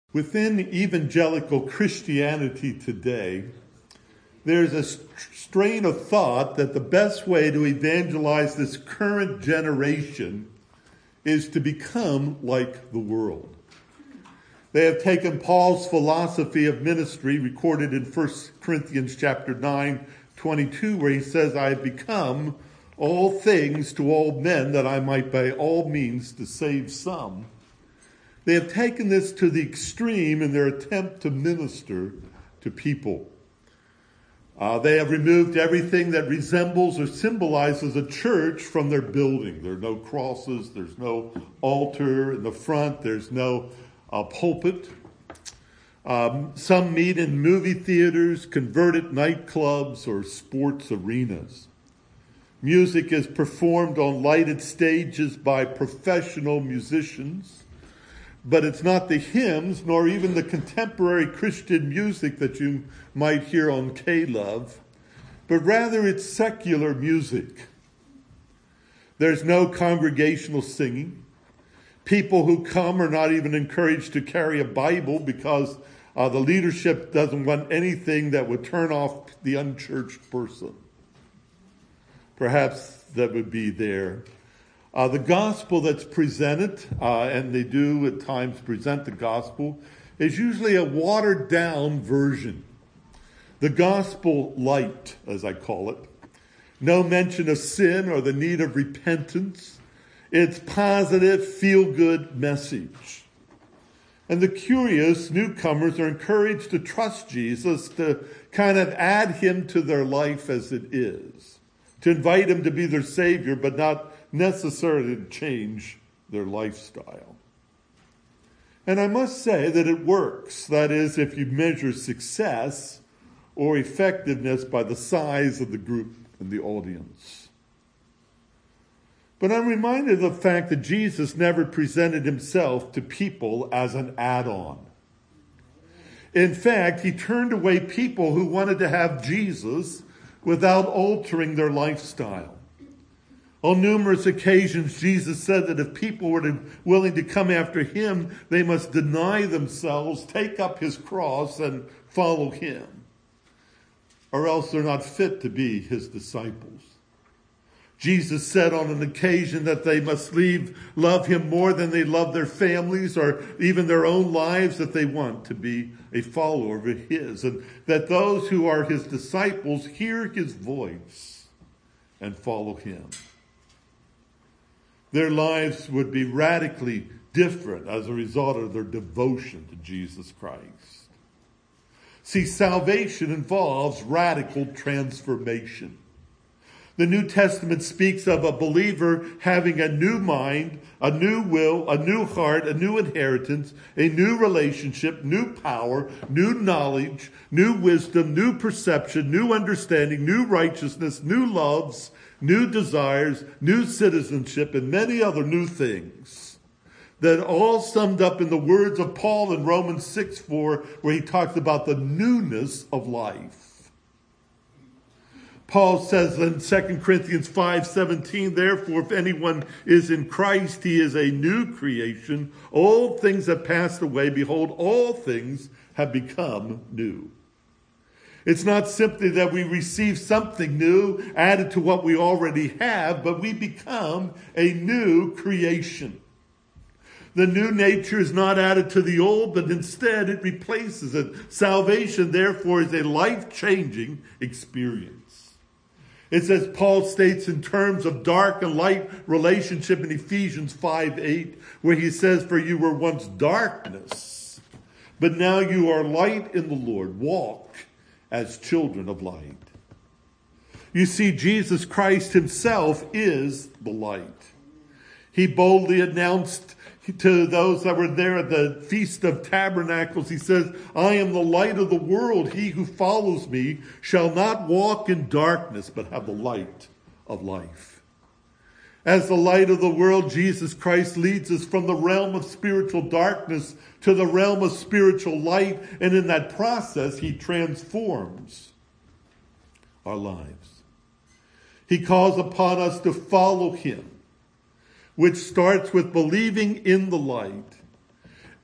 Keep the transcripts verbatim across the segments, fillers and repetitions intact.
Within evangelical Christianity today, there's a strain of thought that the best way to evangelize this current generation is to become like the world. They have taken Paul's philosophy of ministry recorded in First Corinthians chapter nine, twenty-two, where he says, I have become all things to all men that I might by all means to save some. They have taken this to the extreme in their attempt to minister to people. Uh, they have removed everything that resembles or symbolizes a church from their building. There are no crosses, there's no altar in the front, there's no uh, pulpit. Um, some meet in movie theaters, converted nightclubs, or sports arenas. Music is performed on lighted stages by professional musicians. But it's not the hymns, nor even the contemporary Christian music that you might hear on K-Love, but rather it's secular music. There's no congregational singing. People who come are not even encouraged to carry a Bible because uh, the leadership doesn't want anything that would turn off the unchurched person. Perhaps that would be there. Uh, the gospel that's presented, uh, and they do at times present the gospel, is usually a watered-down version. The gospel light, as I call it. No mention of sin or the need of repentance. It's positive, feel-good message. And the curious newcomers are encouraged to trust Jesus, to kind of add him to their life as it is. To invite him to be their Savior, but not necessarily to change their lifestyle. And I must say that it works. That is, if you measure success or effectiveness by the size of the group and the audience. But I'm reminded of the fact that Jesus never presented himself to people as an add-on. In fact, he turned away people who wanted to have Jesus without altering their lifestyle. On numerous occasions, Jesus said that if people were to, willing to come after him, they must deny themselves, take up his cross, and follow him. Or else they're not fit to be his disciples. Jesus said on an occasion that they must leave, love him more than they love their families or even their own lives, that they want to be a follower of his. And that those who are his disciples hear his voice and follow him. Their lives would be radically different as a result of their devotion to Jesus Christ. See, salvation involves radical transformation. The New Testament speaks of a believer having a new mind, a new will, a new heart, a new inheritance, a new relationship, new power, new knowledge, new wisdom, new perception, new understanding, new righteousness, new loves, new desires, new citizenship, and many other new things. That all summed up in the words of Paul in Romans six four, where he talks about the newness of life. Paul says in Second Corinthians five seventeen, therefore, if anyone is in Christ, he is a new creation. Old things have passed away. Behold, all things have become new. It's not simply that we receive something new added to what we already have, but we become a new creation. The new nature is not added to the old, but instead it replaces it. Salvation, therefore, is a life-changing experience. It's as Paul states in terms of dark and light relationship in Ephesians five eight, where he says, for you were once darkness, but now you are light in the Lord. Walk as children of light. You see, Jesus Christ himself is the light. He boldly announced to those that were there at the Feast of Tabernacles, he says, I am the light of the world. He who follows me shall not walk in darkness, but have the light of life. As the light of the world, Jesus Christ leads us from the realm of spiritual darkness to the realm of spiritual light. And in that process, he transforms our lives. He calls upon us to follow him, which starts with believing in the light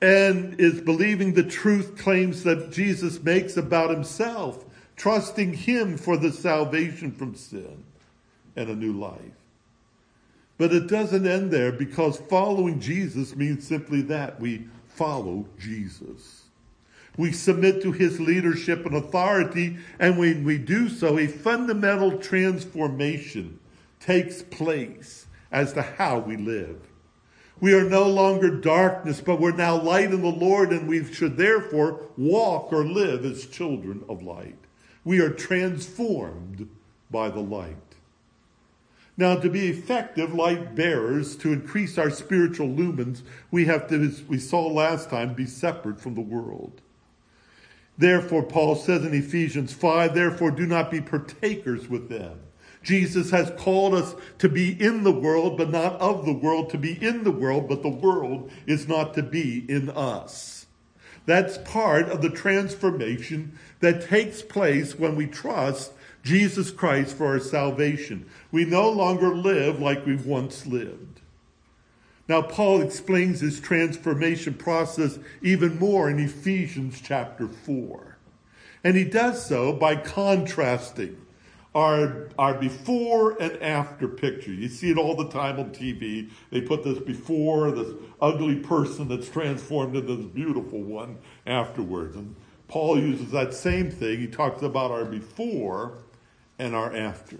and is believing the truth claims that Jesus makes about himself, trusting him for the salvation from sin and a new life. But it doesn't end there, because following Jesus means simply that. We follow Jesus. We submit to his leadership and authority, and when we do so, a fundamental transformation takes place as to how we live. We are no longer darkness, but we're now light in the Lord, and we should therefore walk or live as children of light. We are transformed by the light. Now, to be effective light bearers, to increase our spiritual lumens, we have to, as we saw last time, be separate from the world. Therefore, Paul says in Ephesians five, therefore do not be partakers with them. Jesus has called us to be in the world, but not of the world, to be in the world, but the world is not to be in us. That's part of the transformation that takes place when we trust Jesus Christ for our salvation. We no longer live like we once lived. Now, Paul explains his transformation process even more in Ephesians chapter four. And he does so by contrasting our, our before and after picture. You see it all the time on T V. They put this before, this ugly person that's transformed into this beautiful one afterwards. And Paul uses that same thing. He talks about our before and our after.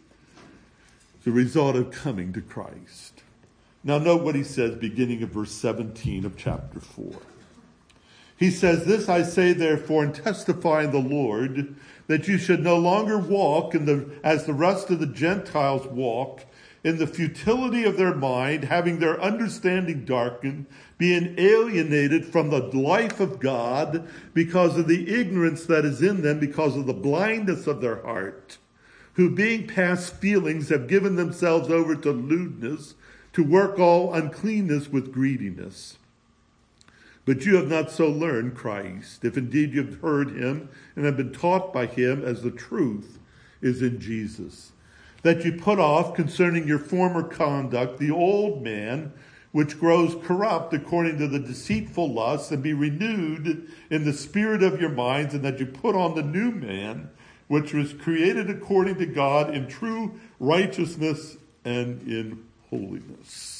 The result of coming to Christ. Now note what he says beginning of verse seventeen of chapter four. He says, this I say therefore and testify in the Lord, that you should no longer walk in the, as the rest of the Gentiles walk, in the futility of their mind, having their understanding darkened, being alienated from the life of God because of the ignorance that is in them, because of the blindness of their heart, who being past feelings have given themselves over to lewdness, to work all uncleanness with greediness. But you have not so learned Christ, if indeed you have heard him and have been taught by him as the truth is in Jesus, that you put off concerning your former conduct the old man, which grows corrupt according to the deceitful lusts, and be renewed in the spirit of your minds, and that you put on the new man, which was created according to God in true righteousness and in holiness.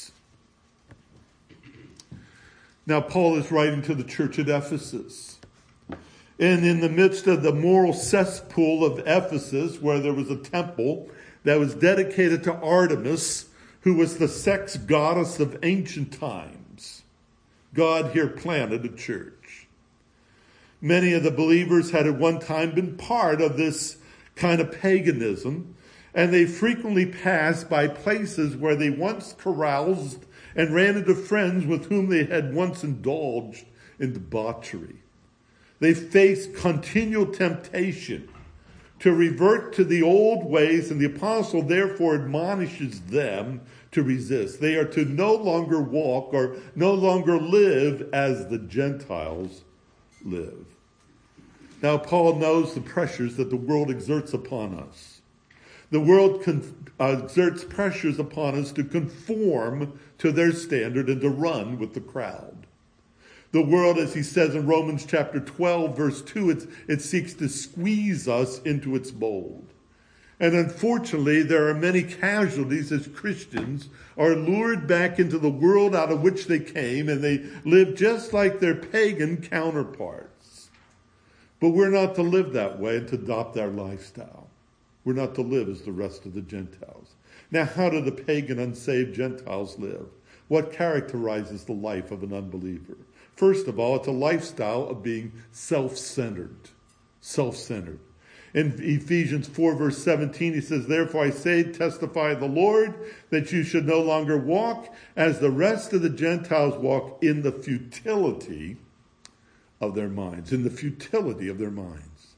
Now, Paul is writing to the church at Ephesus. And in the midst of the moral cesspool of Ephesus, where there was a temple that was dedicated to Artemis, who was the sex goddess of ancient times, God here planted a church. Many of the believers had at one time been part of this kind of paganism, and they frequently passed by places where they once caroused and ran into friends with whom they had once indulged in debauchery. They faced continual temptation to revert to the old ways, and the apostle therefore admonishes them to resist. They are to no longer walk or no longer live as the Gentiles live. Now, Paul knows the pressures that the world exerts upon us. The world con- uh, exerts pressures upon us to conform to their standard and to run with the crowd. The world, as he says in Romans chapter twelve, verse two, it, it seeks to squeeze us into its mold. And unfortunately, there are many casualties as Christians are lured back into the world out of which they came, and they live just like their pagan counterparts. But we're not to live that way and to adopt their lifestyle. We're not to live as the rest of the Gentiles. Now, how do the pagan, unsaved Gentiles live? What characterizes the life of an unbeliever? First of all, it's a lifestyle of being self-centered. Self-centered. In Ephesians four, verse seventeen, he says, therefore I say, testify the Lord, that you should no longer walk as the rest of the Gentiles walk, in the futility of their minds. In the futility of their minds.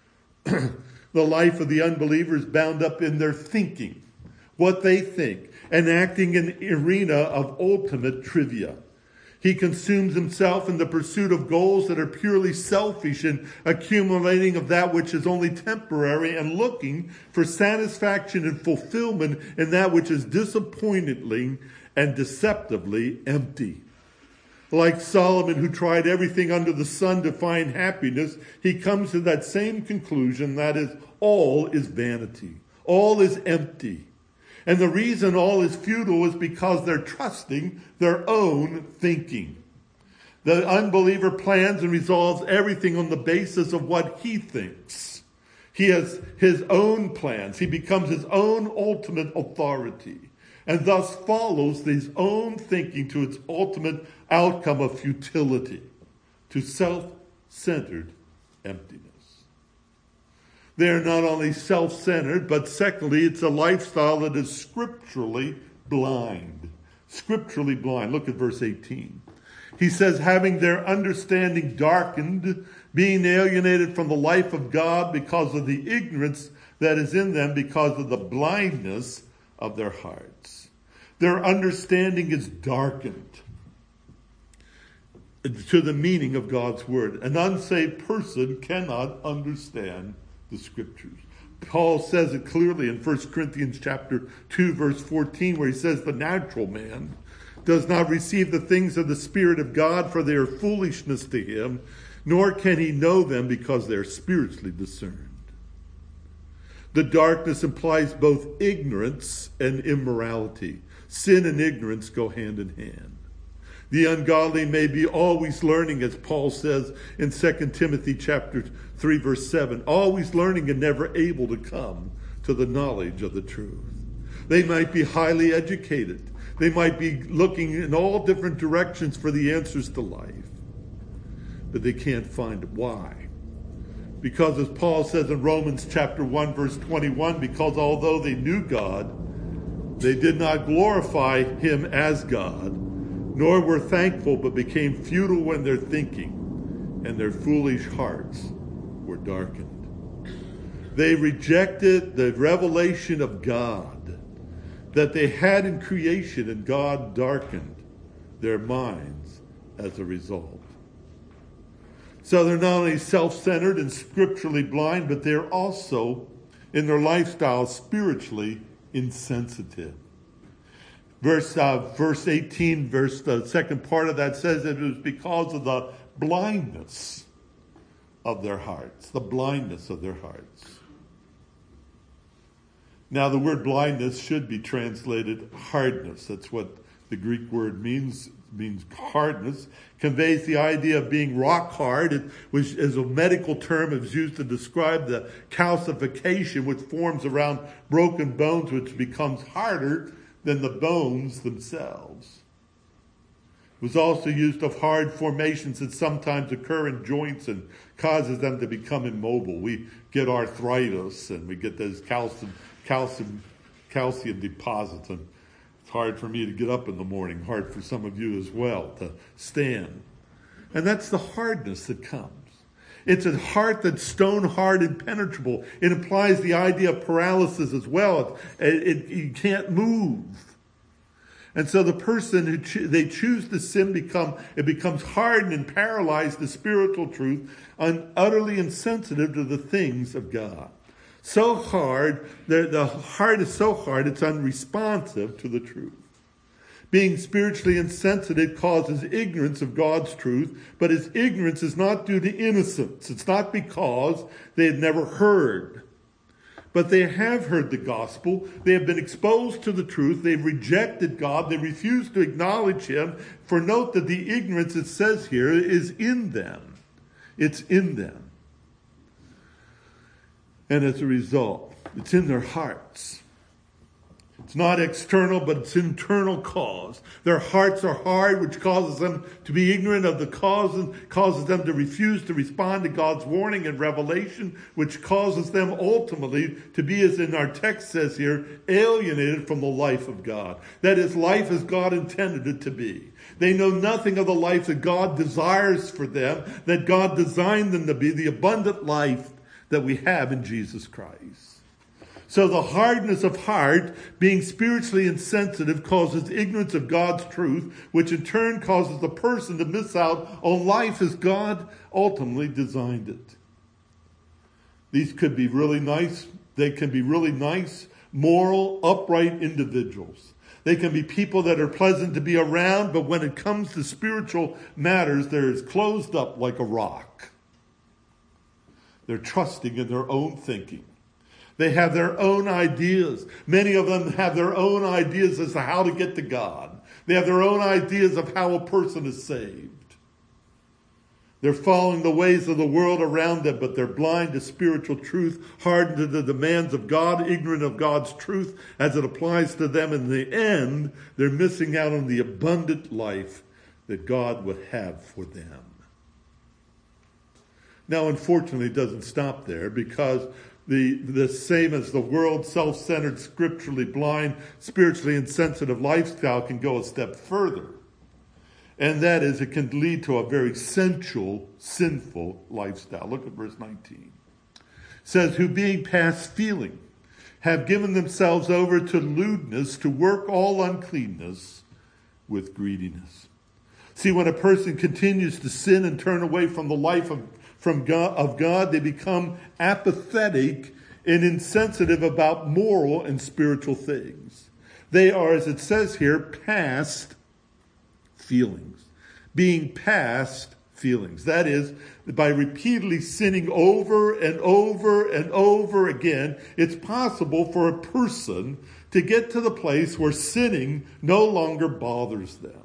The life of the unbeliever is bound up in their thinking, what they think, and acting in an arena of ultimate trivia. He consumes himself in the pursuit of goals that are purely selfish and accumulating of that which is only temporary, and looking for satisfaction and fulfillment in that which is disappointingly and deceptively empty. Like Solomon, who tried everything under the sun to find happiness, he comes to that same conclusion, that is, all is vanity. All is empty. And the reason all is futile is because they're trusting their own thinking. The unbeliever plans and resolves everything on the basis of what he thinks. He has his own plans. He becomes his own ultimate authority, and thus follows his own thinking to its ultimate outcome of futility, to self-centered emptiness. They are not only self-centered, but secondly, it's a lifestyle that is scripturally blind. Scripturally blind. Look at verse eighteen. He says, having their understanding darkened, being alienated from the life of God because of the ignorance that is in them, because of the blindness of their hearts. Their understanding is darkened to the meaning of God's word. An unsaved person cannot understand the scriptures. Paul says it clearly in First Corinthians chapter two, verse fourteen, where he says the natural man does not receive the things of the Spirit of God, for they are foolishness to him, nor can he know them because they are spiritually discerned. The darkness implies both ignorance and immorality. Sin and ignorance go hand in hand. The ungodly may be always learning, as Paul says in Second Timothy chapter three, verse seven, always learning and never able to come to the knowledge of the truth. They might be highly educated. They might be looking in all different directions for the answers to life, but they can't find it. Why? Because as Paul says in Romans chapter one, verse twenty-one, because although they knew God, they did not glorify him as God, nor were thankful, but became futile in their thinking, and their foolish hearts were darkened. They rejected the revelation of God that they had in creation, and God darkened their minds as a result. So they're not only self-centered and scripturally blind, but they're also, in their lifestyle, spiritually insensitive. Verse uh, verse eighteen, verse the second part of that says that it was because of the blindness of their hearts, the blindness of their hearts. Now, the word blindness should be translated hardness. That's what the Greek word means. It means hardness. Conveys the idea of being rock hard. It was, as a medical term, it was used to describe the calcification which forms around broken bones, which becomes harder than the bones themselves. It was also used of hard formations that sometimes occur in joints and causes them to become immobile. We get arthritis and we get those calcium calcium calcium deposits, and it's hard for me to get up in the morning, hard for some of you as well to stand. And that's the hardness that comes. It's a heart that's stone hard and impenetrable. It implies the idea of paralysis as well. It, it, you can't move. And so the person who cho- they choose to sin become it becomes hardened and paralyzed to spiritual truth, and utterly insensitive to the things of God. So hard, the, the heart is so hard, it's unresponsive to the truth. Being spiritually insensitive causes ignorance of God's truth, but his ignorance is not due to innocence. It's not because they had never heard. But they have heard the gospel. They have been exposed to the truth. They've rejected God. They refuse to acknowledge him. For note that the ignorance, it says here, is in them. It's in them. And as a result, it's in their hearts. It's not external, but it's internal cause. Their hearts are hard, which causes them to be ignorant of the cause and causes them to refuse to respond to God's warning and revelation, which causes them ultimately to be, as in our text says here, alienated from the life of God. That is, life as God intended it to be. They know nothing of the life that God desires for them, that God designed them to be, the abundant life that we have in Jesus Christ. So the hardness of heart, being spiritually insensitive, causes ignorance of God's truth, which in turn causes the person to miss out on life as God ultimately designed it. These could be really nice. They can be really nice, moral, upright individuals. They can be people that are pleasant to be around, but when it comes to spiritual matters, they're as closed up like a rock. They're trusting in their own thinking. They have their own ideas. Many of them have their own ideas as to how to get to God. They have their own ideas of how a person is saved. They're following the ways of the world around them, but they're blind to spiritual truth, hardened to the demands of God, ignorant of God's truth as it applies to them. In the end, they're missing out on the abundant life that God would have for them. Now, unfortunately, it doesn't stop there, because the, the same as the world, self-centered, scripturally blind, spiritually insensitive lifestyle can go a step further. And that is, it can lead to a very sensual, sinful lifestyle. Look at verse nineteen. It says, who being past feeling, have given themselves over to lewdness, to work all uncleanness with greediness. See, when a person continues to sin and turn away from the life of, from God, of God, they become apathetic and insensitive about moral and spiritual things. They are, as it says here, past feelings. Being past feelings. That is, by repeatedly sinning over and over and over again, it's possible for a person to get to the place where sinning no longer bothers them.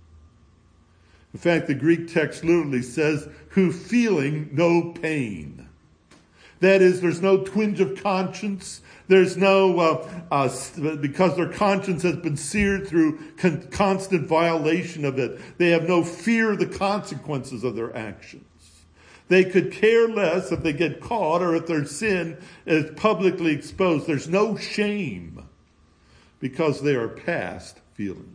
In fact, the Greek text literally says, who feeling no pain. That is, there's no twinge of conscience. There's no, uh, uh, because their conscience has been seared through con- constant violation of it, they have no fear of the consequences of their actions. They could care less if they get caught or if their sin is publicly exposed. There's no shame because they are past feelings.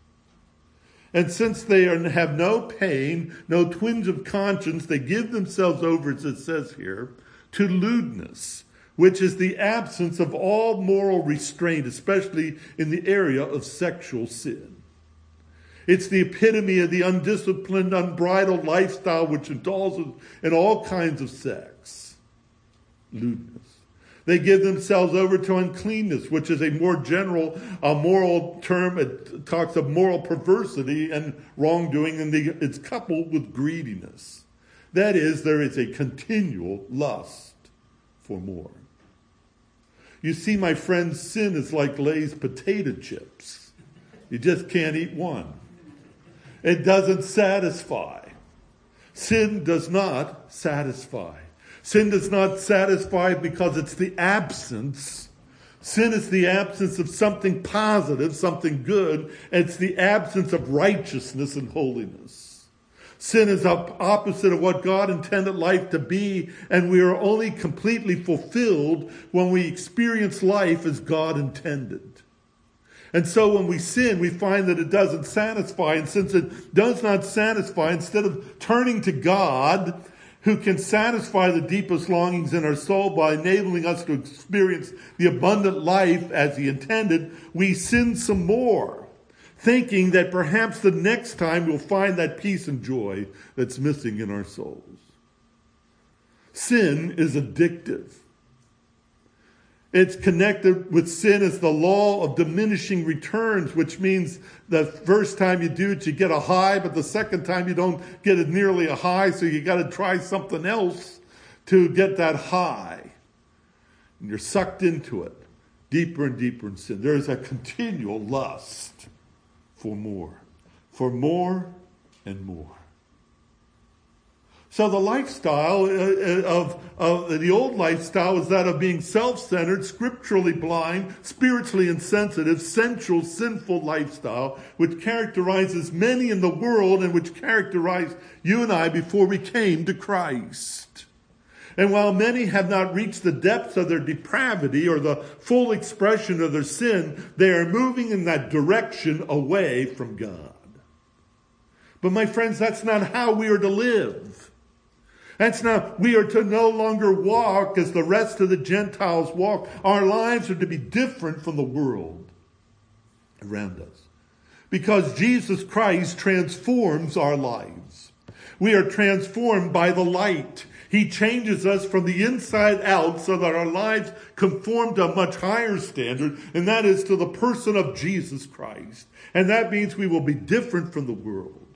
And since they are, have no pain, no twinge of conscience, they give themselves over, as it says here, to lewdness, which is the absence of all moral restraint, especially in the area of sexual sin. It's the epitome of the undisciplined, unbridled lifestyle which indulges in all kinds of sex. Lewdness. They give themselves over to uncleanness, which is a more general uh, moral term. It talks of moral perversity and wrongdoing, and the, it's coupled with greediness. That is, there is a continual lust for more. You see, my friends, sin is like Lay's potato chips. You just can't eat one. It doesn't satisfy. Sin does not satisfy. Sin does not satisfy because it's the absence. Sin is the absence of something positive, something good. It's the absence of righteousness and holiness. Sin is the opposite of what God intended life to be, and we are only completely fulfilled when we experience life as God intended. And so when we sin, we find that it doesn't satisfy. And since it does not satisfy, instead of turning to God, who can satisfy the deepest longings in our soul by enabling us to experience the abundant life as He intended, we sin some more, thinking that perhaps the next time we'll find that peace and joy that's missing in our souls. Sin is addictive. It's connected with sin as the law of diminishing returns, which means the first time you do it, you get a high, but the second time you don't get it nearly a high, so you got to try something else to get that high. And you're sucked into it, deeper and deeper in sin. There is a continual lust for more, for more and more. So the lifestyle of, of the old lifestyle is that of being self-centered, scripturally blind, spiritually insensitive, sensual, sinful lifestyle, which characterizes many in the world and which characterized you and I before we came to Christ. And while many have not reached the depths of their depravity or the full expression of their sin, they are moving in that direction away from God. But my friends, that's not how we are to live. That's not, we are to no longer walk as the rest of the Gentiles walk. Our lives are to be different from the world around us. Because Jesus Christ transforms our lives. We are transformed by the light. He changes us from the inside out so that our lives conform to a much higher standard, and that is to the person of Jesus Christ. And that means we will be different from the world.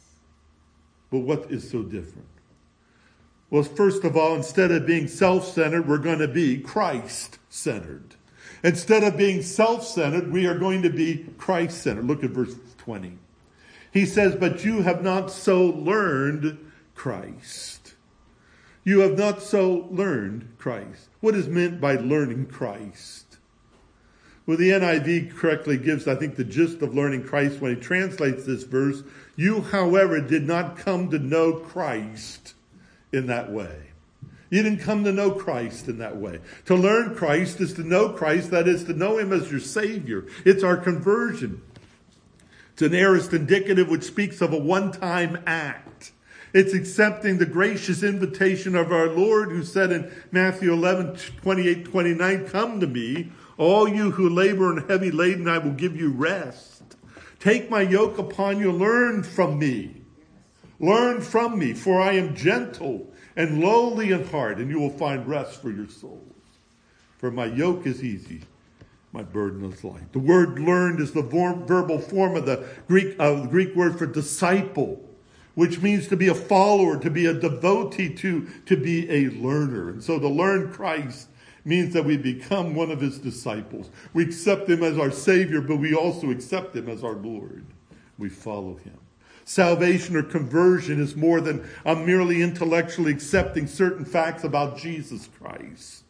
But what is so different? Well, first of all, instead of being self-centered, we're going to be Christ-centered. Instead of being self-centered, we are going to be Christ-centered. Look at verse twenty. He says, but you have not so learned Christ. You have not so learned Christ. What is meant by learning Christ? Well, the N I V correctly gives, I think, the gist of learning Christ when he translates this verse. You, however, did not come to know Christ in that way. You didn't come to know Christ in that way. To learn Christ is to know Christ, that is to know him as your Savior. It's our conversion. It's an aorist indicative which speaks of a one-time act. It's accepting the gracious invitation of our Lord who said in Matthew eleven, twenty-eight, twenty-nine, come to me, all you who labor and heavy laden, I will give you rest. Take my yoke upon you, learn from me. Learn from me, for I am gentle and lowly in heart, and you will find rest for your souls. For my yoke is easy, my burden is light. The word learned is the verbal form of the Greek, uh, the Greek word for disciple, which means to be a follower, to be a devotee, to, to be a learner. And so to learn Christ means that we become one of his disciples. We accept him as our Savior, but we also accept him as our Lord. We follow him. Salvation or conversion is more than a merely intellectually accepting certain facts about Jesus Christ.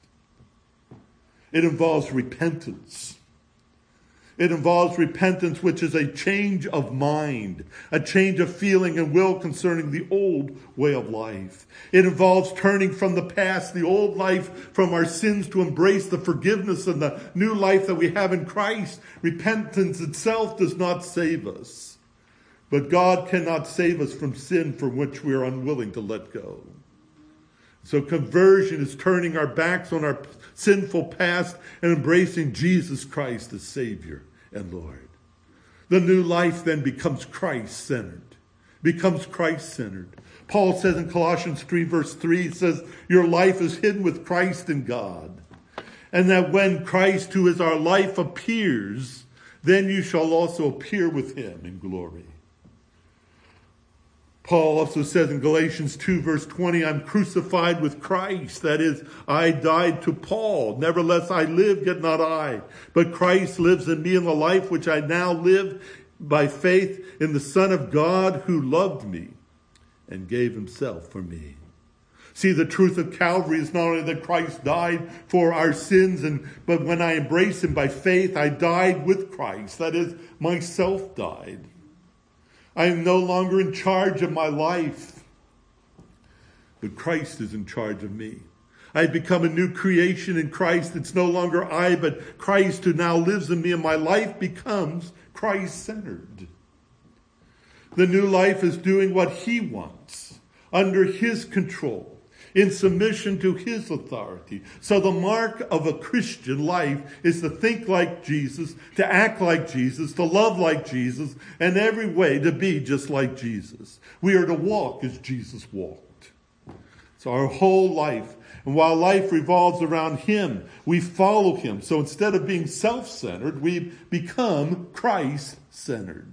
It involves repentance. It involves repentance, which is a change of mind, a change of feeling and will concerning the old way of life. It involves turning from the past, the old life, from our sins to embrace the forgiveness and the new life that we have in Christ. Repentance itself does not save us. But God cannot save us from sin from which we are unwilling to let go. So conversion is turning our backs on our sinful past and embracing Jesus Christ as Savior and Lord. The new life then becomes Christ-centered. Becomes Christ-centered. Paul says in Colossians three verse three, it says, your life is hidden with Christ in God. And that when Christ, who is our life, appears, then you shall also appear with him in glory. Paul also says in Galatians two verse twenty, I'm crucified with Christ. That is, I died to Paul. Nevertheless I live, yet not I. But Christ lives in me, in the life which I now live by faith in the Son of God who loved me and gave himself for me. See, the truth of Calvary is not only that Christ died for our sins, and but when I embrace him by faith, I died with Christ. That is, myself died. I am no longer in charge of my life, but Christ is in charge of me. I have become a new creation in Christ. It's no longer I, but Christ who now lives in me, and my life becomes Christ-centered. The new life is doing what he wants, under his control, in submission to his authority. So the mark of a Christian life is to think like Jesus, to act like Jesus, to love like Jesus, and every way to be just like Jesus. We are to walk as Jesus walked. It's our whole life. And while life revolves around him, we follow him. So instead of being self-centered, we become Christ-centered.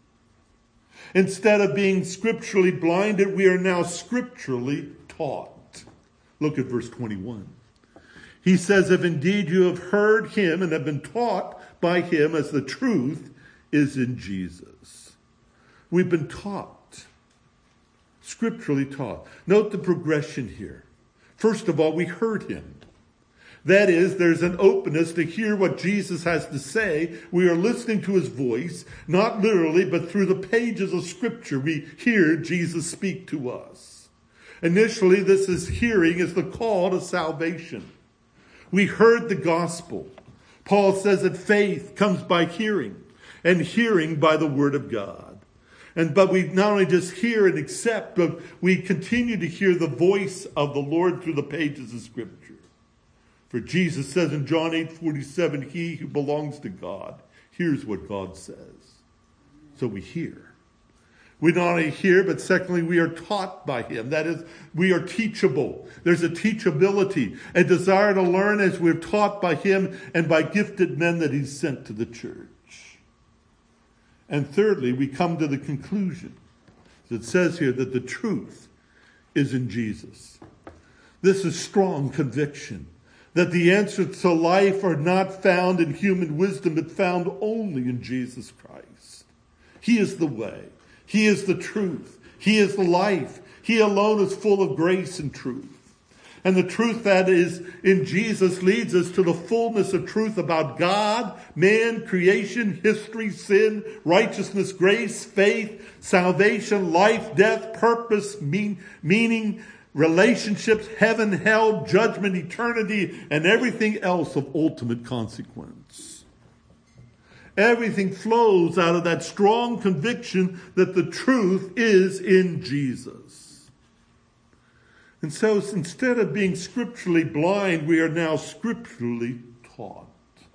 Instead of being scripturally blinded, we are now scripturally taught. Look at verse twenty-one. He says, if indeed you have heard him and have been taught by him as the truth is in Jesus. We've been taught, scripturally taught. Note the progression here. First of all, we heard him. That is, there's an openness to hear what Jesus has to say. We are listening to his voice, not literally, but through the pages of Scripture, we hear Jesus speak to us. Initially, this is hearing is the call to salvation. We heard the gospel. Paul says that faith comes by hearing, and hearing by the word of God. And but we not only just hear and accept, but we continue to hear the voice of the Lord through the pages of Scripture. For Jesus says in John eight forty-seven, he who belongs to God hears what God says. So we hear. We not only hear, but secondly, we are taught by him. That is, we are teachable. There's a teachability, a desire to learn as we're taught by him and by gifted men that he's sent to the church. And thirdly, we come to the conclusion. It says here that the truth is in Jesus. This is strong conviction that the answers to life are not found in human wisdom, but found only in Jesus Christ. He is the way. He is the truth. He is the life. He alone is full of grace and truth. And the truth that is in Jesus leads us to the fullness of truth about God, man, creation, history, sin, righteousness, grace, faith, salvation, life, death, purpose, mean, meaning, relationships, heaven, hell, judgment, eternity, and everything else of ultimate consequence. Everything flows out of that strong conviction that the truth is in Jesus. And so instead of being scripturally blind, we are now scripturally taught.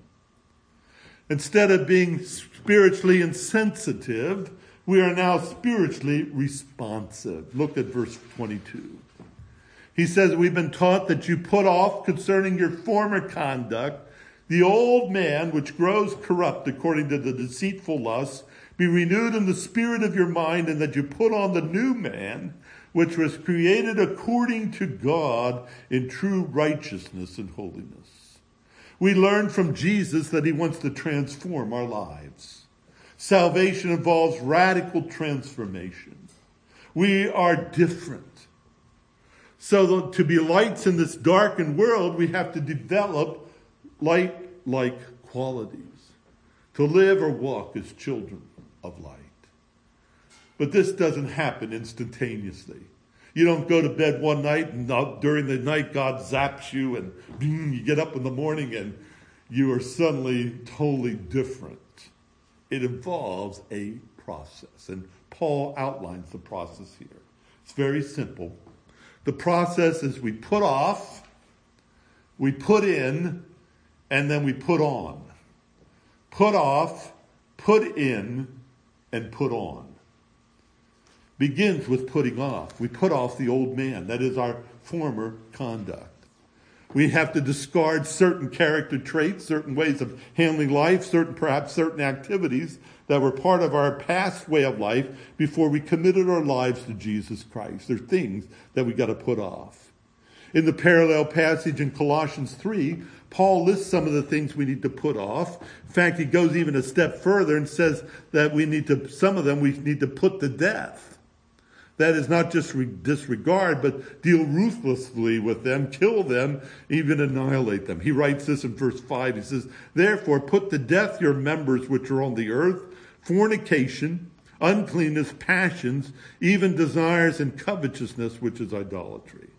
Instead of being spiritually insensitive, we are now spiritually responsive. Look at verse twenty-two. He says, we've been taught that you put off concerning your former conduct the old man which grows corrupt according to the deceitful lusts, be renewed in the spirit of your mind, and that you put on the new man, which was created according to God in true righteousness and holiness. We learn from Jesus that he wants to transform our lives. Salvation involves radical transformation. We are different. So to be lights in this darkened world, we have to develop light-like qualities. To live or walk as children of light. But this doesn't happen instantaneously. You don't go to bed one night and during the night God zaps you and boom, you get up in the morning and you are suddenly totally different. It involves a process. And Paul outlines the process here. It's very simple. The process is we put off, we put in, and then we put on. Put off, put in, and put on. Begins with putting off. We put off the old man. That is our former conduct. We have to discard certain character traits, certain ways of handling life, certain perhaps certain activities that were part of our past way of life before we committed our lives to Jesus Christ. They're things that we got to put off. In the parallel passage in Colossians three, Paul lists some of the things we need to put off. In fact, he goes even a step further and says that we need to, some of them we need to put to death. That is not just re- disregard, but deal ruthlessly with them, kill them, even annihilate them. He writes this in verse five. He says, therefore, put to death your members which are on the earth, fornication, uncleanness, passions, even desires and covetousness, which is idolatry.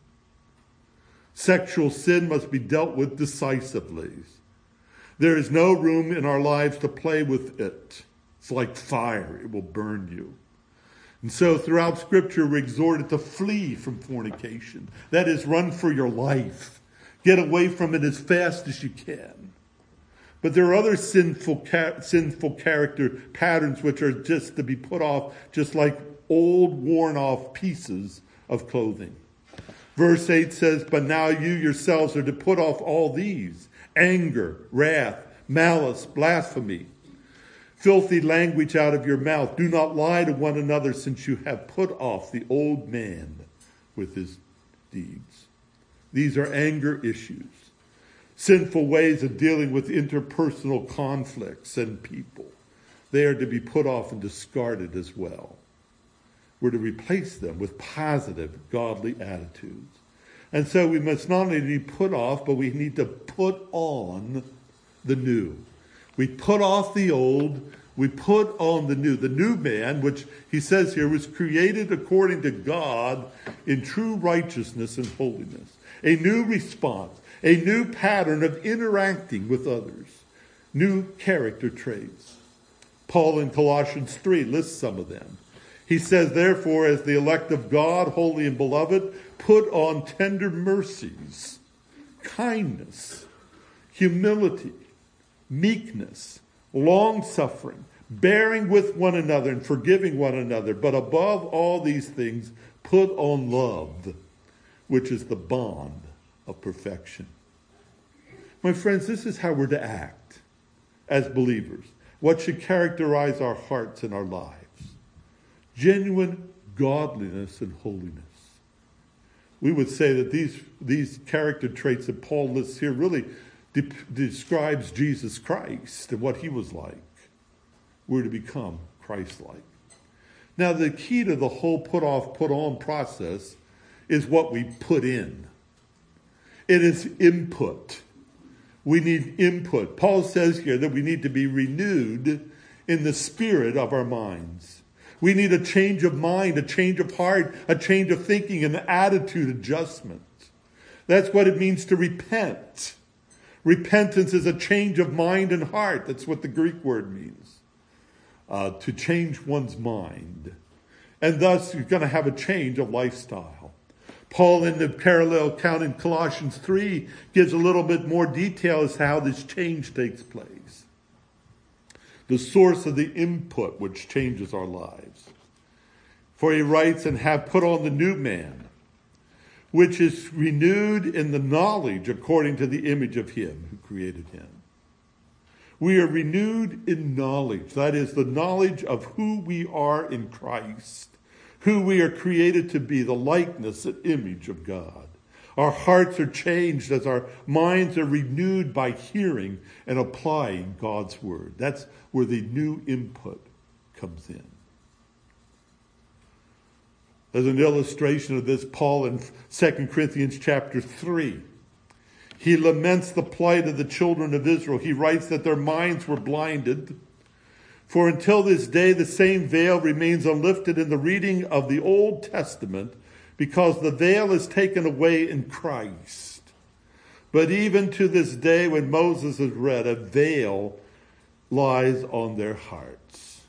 Sexual sin must be dealt with decisively. There is no room in our lives to play with it. It's like fire. It will burn you. And so throughout Scripture, we're exhorted to flee from fornication. That is, run for your life. Get away from it as fast as you can. But there are other sinful, sinful character patterns which are just to be put off, just like old, worn-off pieces of clothing. Verse eight says, but now you yourselves are to put off all these: anger, wrath, malice, blasphemy, filthy language out of your mouth. Do not lie to one another, since you have put off the old man with his deeds. These are anger issues, sinful ways of dealing with interpersonal conflicts and people. They are to be put off and discarded as well. We're to replace them with positive, godly attitudes. And so we must not only be put off, but we need to put on the new. We put off the old, we put on the new. The new man, which he says here, was created according to God in true righteousness and holiness. A new response, a new pattern of interacting with others, new character traits. Paul in Colossians three lists some of them. He says, therefore, as the elect of God, holy and beloved, put on tender mercies, kindness, humility, meekness, long-suffering, bearing with one another and forgiving one another. But above all these things, put on love, which is the bond of perfection. My friends, this is how we're to act as believers. What should characterize our hearts and our lives? Genuine godliness and holiness. We would say that these, these character traits that Paul lists here really de- describes Jesus Christ and what he was like. We're to become Christ-like. Now, the key to the whole put-off, put-on process is what we put in. It is input. We need input. Paul says here that we need to be renewed in the spirit of our minds. We need a change of mind, a change of heart, a change of thinking, an attitude adjustment. That's what it means to repent. Repentance is a change of mind and heart. That's what the Greek word means. Uh, to change one's mind. And thus, you're going to have a change of lifestyle. Paul, in the parallel account in Colossians three, gives a little bit more detail as to how this change takes place. The source of the input which changes our lives. For he writes, and have put on the new man, which is renewed in the knowledge according to the image of him who created him. We are renewed in knowledge. That is the knowledge of who we are in Christ, who we are created to be, the likeness and image of God. Our hearts are changed as our minds are renewed by hearing and applying God's word. That's where the new input comes in. As an illustration of this, Paul in Second Corinthians chapter three, he laments the plight of the children of Israel. He writes that their minds were blinded. For until this day, the same veil remains unlifted in the reading of the Old Testament, because the veil is taken away in Christ. But even to this day, when Moses is read, a veil lies on their hearts.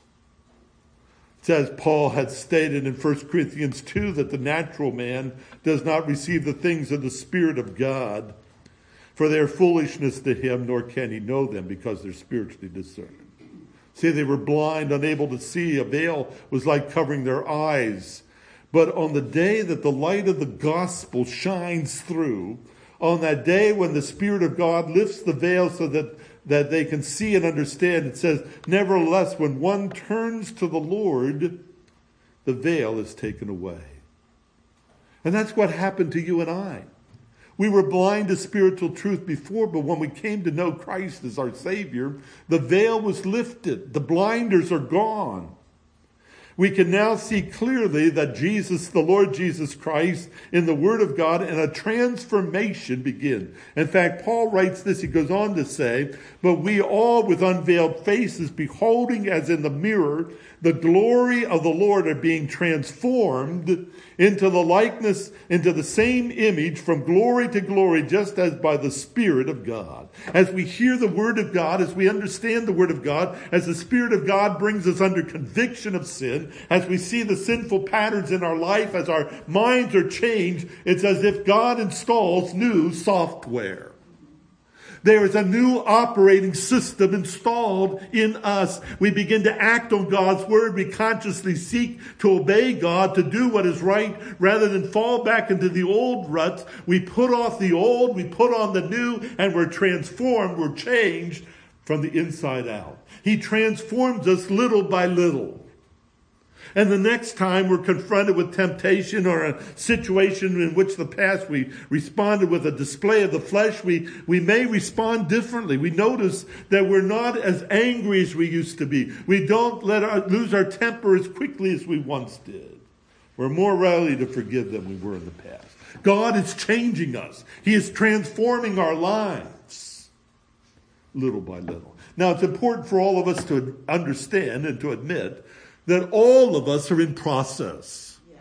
It says Paul had stated in First Corinthians two that the natural man does not receive the things of the Spirit of God, for they are foolishness to him, nor can he know them, because they're spiritually discerned. See, they were blind, unable to see. A veil was like covering their eyes. But on the day that the light of the gospel shines through, on that day when the Spirit of God lifts the veil so that, that they can see and understand, it says, nevertheless, when one turns to the Lord, the veil is taken away. And that's what happened to you and I. We were blind to spiritual truth before, but when we came to know Christ as our Savior, the veil was lifted. The blinders are gone. We can now see clearly that Jesus, the Lord Jesus Christ, in the Word of God, and a transformation begin. In fact, Paul writes this, he goes on to say, but we all with unveiled faces, beholding as in the mirror, the glory of the Lord, are being transformed into the likeness, into the same image from glory to glory, just as by the Spirit of God. As we hear the Word of God, as we understand the Word of God, as the Spirit of God brings us under conviction of sin, as we see the sinful patterns in our life, as our minds are changed, it's as if God installs new software. There is a new operating system installed in us. We begin to act on God's word. We consciously seek to obey God, to do what is right, rather than fall back into the old ruts. We put off the old, we put on the new, and we're transformed, we're changed from the inside out. He transforms us little by little. And the next time we're confronted with temptation or a situation in which the past we responded with a display of the flesh, we, we may respond differently. We notice that we're not as angry as we used to be. We don't let our, lose our temper as quickly as we once did. We're more ready to forgive than we were in the past. God is changing us. He is transforming our lives little by little. Now, it's important for all of us to understand and to admit that all of us are in process. Yes.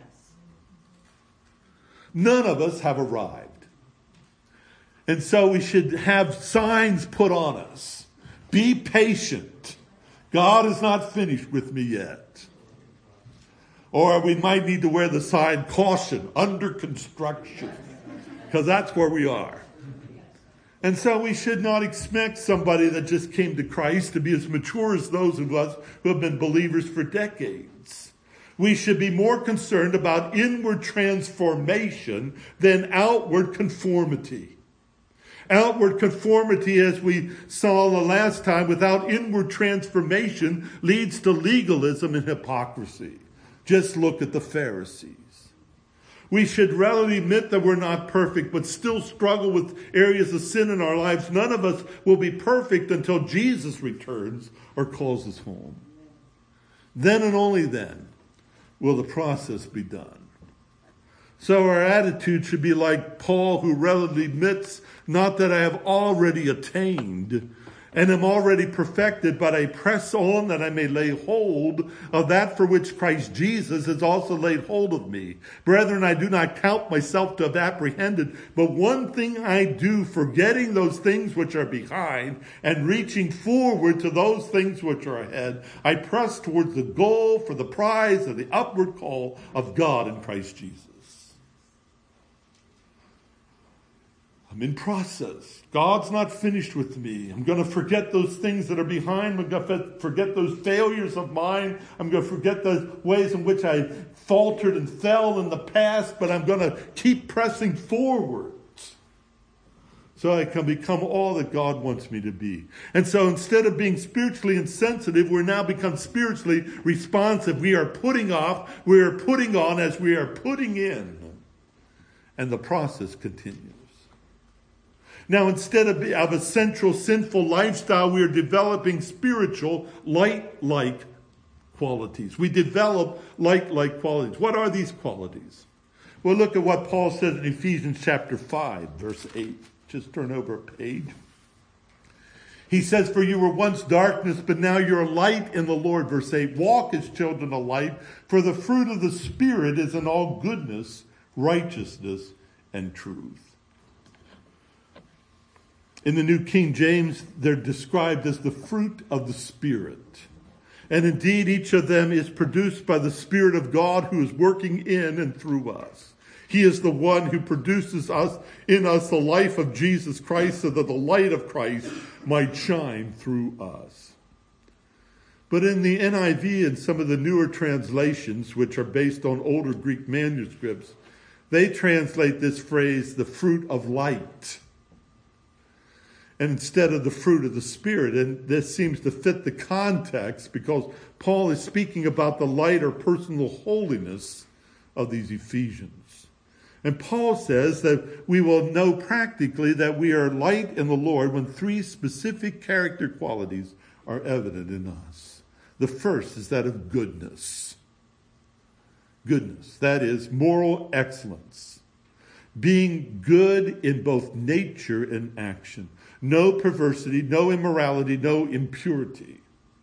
None of us have arrived. And so we should have signs put on us. Be patient. God is not finished with me yet. Or we might need to wear the sign, caution, under construction. Because that's where we are. And so we should not expect somebody that just came to Christ to be as mature as those of us who have been believers for decades. We should be more concerned about inward transformation than outward conformity. Outward conformity, as we saw the last time, without inward transformation leads to legalism and hypocrisy. Just look at the Pharisees. We should readily admit that we're not perfect, but still struggle with areas of sin in our lives. None of us will be perfect until Jesus returns or calls us home. Then and only then will the process be done. So our attitude should be like Paul, who readily admits, not that I have already attained and am already perfected, but I press on that I may lay hold of that for which Christ Jesus has also laid hold of me. Brethren, I do not count myself to have apprehended, but one thing I do, forgetting those things which are behind and reaching forward to those things which are ahead, I press towards the goal for the prize of the upward call of God in Christ Jesus. I'm in process. God's not finished with me. I'm going to forget those things that are behind. I'm going to forget those failures of mine. I'm going to forget the ways in which I faltered and fell in the past, but I'm going to keep pressing forward so I can become all that God wants me to be. And so instead of being spiritually insensitive, we're now become spiritually responsive. We are putting off, we are putting on as we are putting in. And the process continues. Now, instead of, of a central sinful lifestyle, we are developing spiritual light-like qualities. We develop light-like qualities. What are these qualities? Well, look at what Paul says in Ephesians chapter five, verse eight. Just turn over a page. He says, for you were once darkness, but now you're light in the Lord. Verse eight, walk as children of light, for the fruit of the Spirit is in all goodness, righteousness, and truth. In the New King James, they're described as the fruit of the Spirit. And indeed, each of them is produced by the Spirit of God who is working in and through us. He is the one who produces us in us the life of Jesus Christ so that the light of Christ might shine through us. But in the N I V and some of the newer translations, which are based on older Greek manuscripts, they translate this phrase, the fruit of light, and instead of the fruit of the Spirit. And this seems to fit the context because Paul is speaking about the light or personal holiness of these Ephesians. And Paul says that we will know practically that we are light in the Lord when three specific character qualities are evident in us. The first is that of goodness. Goodness, that is moral excellence. Being good in both nature and action. No perversity, no immorality, no impurity.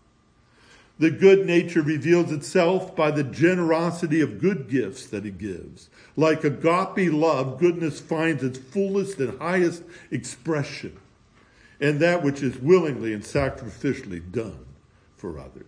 The good nature reveals itself by the generosity of good gifts that he gives. Like agape love, goodness finds its fullest and highest expression in that which is willingly and sacrificially done for others.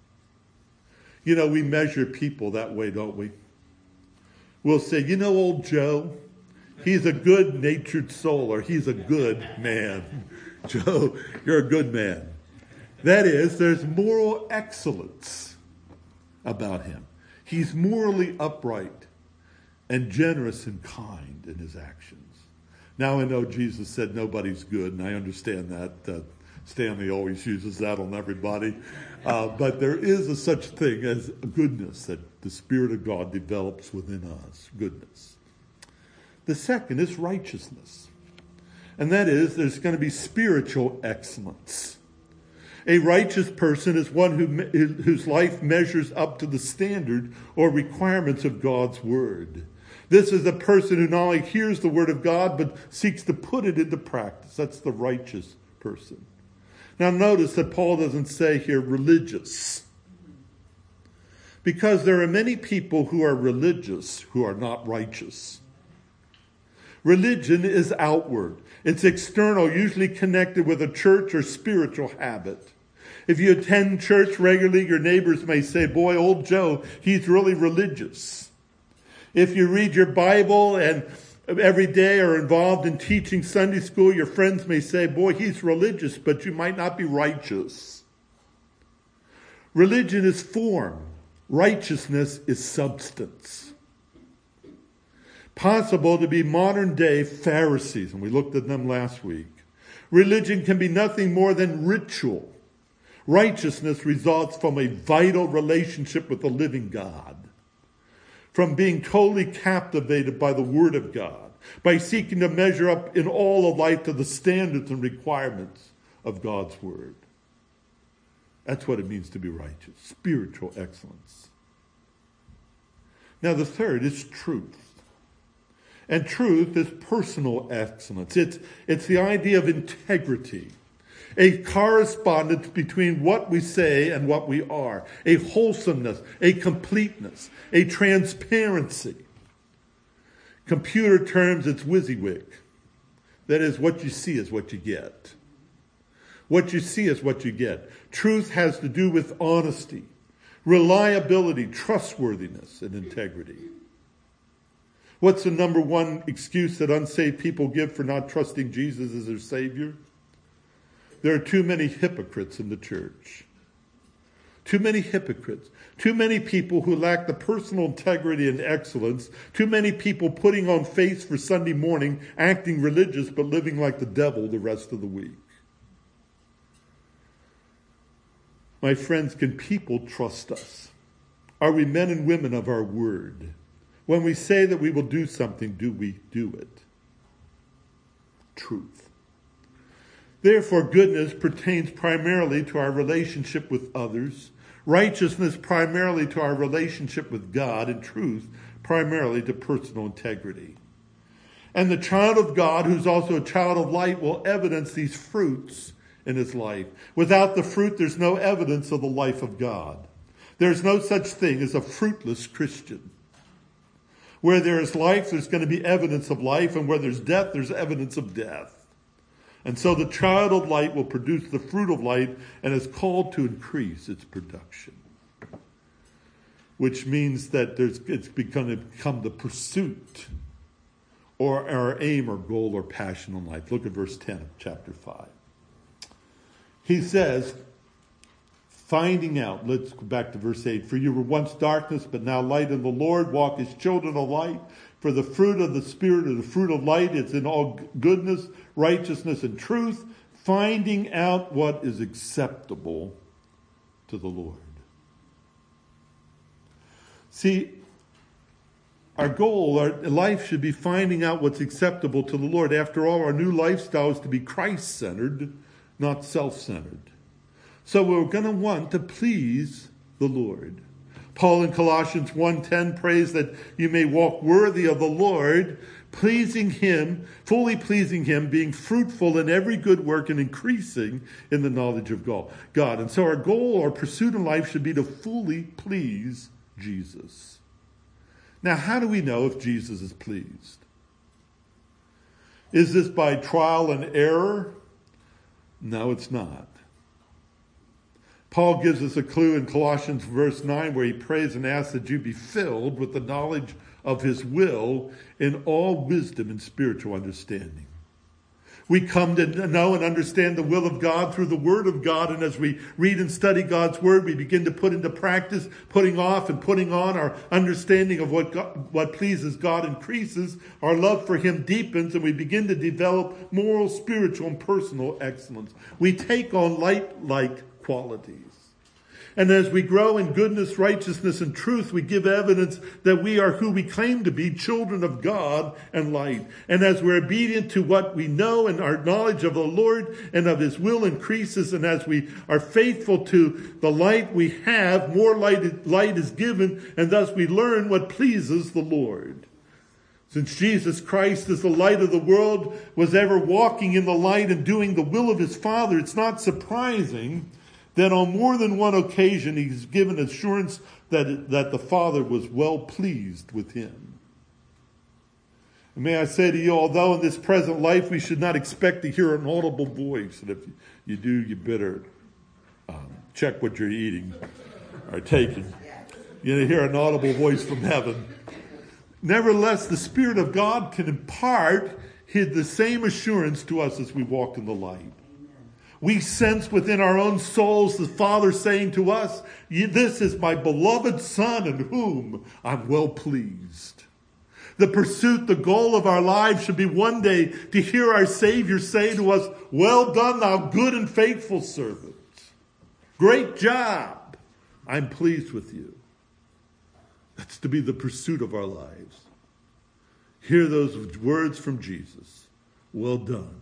You know, we measure people that way, don't we? We'll say, you know, old Joe, he's a good-natured soul, or he's a good man. Joe, you're a good man. That is, there's moral excellence about him. He's morally upright and generous and kind in his actions. Now I know Jesus said nobody's good, and I understand that. Uh, Stanley always uses that on everybody. Uh, but there is a such thing as goodness that the Spirit of God develops within us. Goodness. The second is righteousness. And that is, there's going to be spiritual excellence. A righteous person is one who, whose life measures up to the standard or requirements of God's word. This is a person who not only hears the word of God, but seeks to put it into practice. That's the righteous person. Now notice that Paul doesn't say here religious. Because there are many people who are religious who are not righteous. Religion is outward. It's external, usually connected with a church or spiritual habit. If you attend church regularly, your neighbors may say, boy, old Joe, he's really religious. If you read your Bible and every day are involved in teaching Sunday school, your friends may say, boy, he's religious, but you might not be righteous. Religion is form. Righteousness is substance. Possible to be modern day Pharisees, and we looked at them last week. Religion can be nothing more than ritual. Righteousness results from a vital relationship with the living God, from being totally captivated by the Word of God, by seeking to measure up in all of life to the standards and requirements of God's Word. That's what it means to be righteous, spiritual excellence. Now the third is truth. And truth is personal excellence. It's, it's the idea of integrity, a correspondence between what we say and what we are, a wholesomeness, a completeness, a transparency. Computer terms, it's WYSIWYG. That is, what you see is what you get. What you see is what you get. Truth has to do with honesty, reliability, trustworthiness, and integrity. What's the number one excuse that unsaved people give for not trusting Jesus as their Savior? There are too many hypocrites in the church. Too many hypocrites. Too many people who lack the personal integrity and excellence. Too many people putting on face for Sunday morning, acting religious, but living like the devil the rest of the week. My friends, can people trust us? Are we men and women of our word? When we say that we will do something, do we do it? Truth. Therefore, goodness pertains primarily to our relationship with others, righteousness primarily to our relationship with God, and truth primarily to personal integrity. And the child of God, who's also a child of light, will evidence these fruits in his life. Without the fruit, there's no evidence of the life of God. There's no such thing as a fruitless Christian. Where there is life, there's going to be evidence of life, and where there's death, there's evidence of death. And so the child of light will produce the fruit of light and is called to increase its production. Which means that there's, it's going to become the pursuit or our aim or goal or passion in life. Look at verse ten of chapter five. He says, finding out, let's go back to verse eight. For you were once darkness, but now light in the Lord. Walk as children of light. For the fruit of the Spirit or the fruit of light is in all goodness, righteousness, and truth, finding out what is acceptable to the Lord. See, our goal, our life should be finding out what's acceptable to the Lord. After all, our new lifestyle is to be Christ-centered, not self-centered. So we're going to want to please the Lord. Paul in Colossians one ten prays that you may walk worthy of the Lord, pleasing him, fully pleasing him, being fruitful in every good work and increasing in the knowledge of God. And so our goal, our pursuit in life should be to fully please Jesus. Now, how do we know if Jesus is pleased? Is this by trial and error? No, it's not. Paul gives us a clue in Colossians verse nine where he prays and asks that you be filled with the knowledge of his will in all wisdom and spiritual understanding. We come to know and understand the will of God through the Word of God, and as we read and study God's Word, we begin to put into practice, putting off and putting on. Our understanding of what God, what pleases God increases, our love for him deepens, and we begin to develop moral, spiritual, and personal excellence. We take on light-like qualities. And as we grow in goodness, righteousness, and truth, we give evidence that we are who we claim to be, children of God and light. And as we're obedient to what we know and our knowledge of the Lord and of his will increases, and as we are faithful to the light we have, more light, light is given, and thus we learn what pleases the Lord. Since Jesus Christ is the light of the world, was ever walking in the light and doing the will of his Father, it's not surprising that on more than one occasion he's given assurance that, that the Father was well pleased with him. And may I say to you, although in this present life we should not expect to hear an audible voice, and if you do, you better um, check what you're eating or taking. You hear an audible voice from heaven. Nevertheless, the Spirit of God can impart the same assurance to us as we walk in the light. We sense within our own souls the Father saying to us, "This is my beloved Son in whom I'm well pleased." The pursuit, the goal of our lives should be one day to hear our Savior say to us, "Well done, thou good and faithful servant. Great job. I'm pleased with you." That's to be the pursuit of our lives. Hear those words from Jesus. "Well done,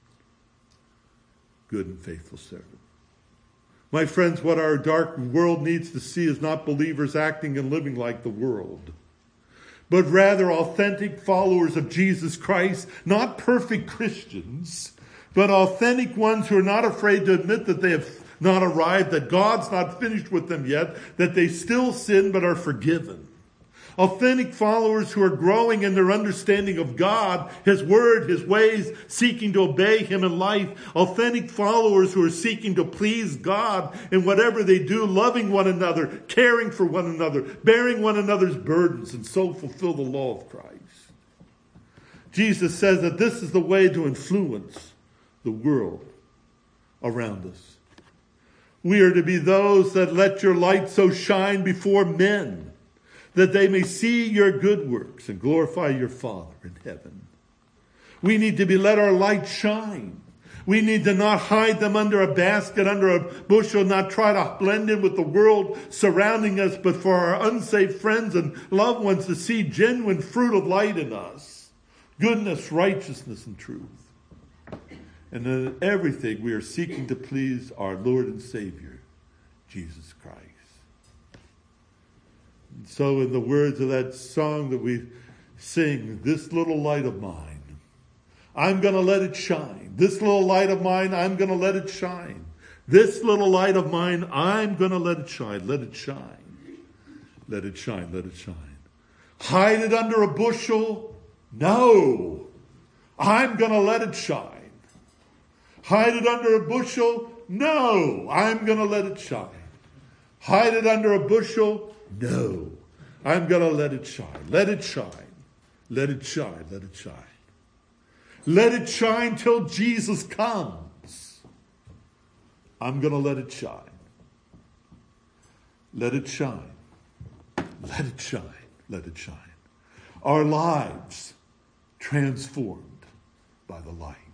good and faithful servant." My friends, what our dark world needs to see is not believers acting and living like the world, but rather authentic followers of Jesus Christ, not perfect Christians, but authentic ones who are not afraid to admit that they have not arrived, that God's not finished with them yet, that they still sin but are forgiven. Authentic followers who are growing in their understanding of God, His Word, His ways, seeking to obey Him in life. Authentic followers who are seeking to please God in whatever they do, loving one another, caring for one another, bearing one another's burdens, and so fulfill the law of Christ. Jesus says that this is the way to influence the world around us. We are to be those that let your light so shine before men, that they may see your good works and glorify your Father in heaven. We need to be let our light shine. We need to not hide them under a basket, under a bushel, not try to blend in with the world surrounding us, but for our unsaved friends and loved ones to see genuine fruit of light in us. Goodness, righteousness, and truth. And in everything we are seeking to please our Lord and Savior, Jesus Christ. And so in the words of that song that we sing, "This little light of mine, I'm going to let it shine. This little light of mine, I'm going to let it shine. This little light of mine, I'm going to let it shine. Let it shine. Let it shine. Let it shine. Hide it under a bushel? No. I'm going to let it shine. Hide it under a bushel? No. I'm going to let it shine. Hide it under a bushel? No, I'm going to let it shine. Let it shine. Let it shine. Let it shine. Let it shine till Jesus comes. I'm going to let it shine. Let it shine. Let it shine. Let it shine. Our lives transformed by the light.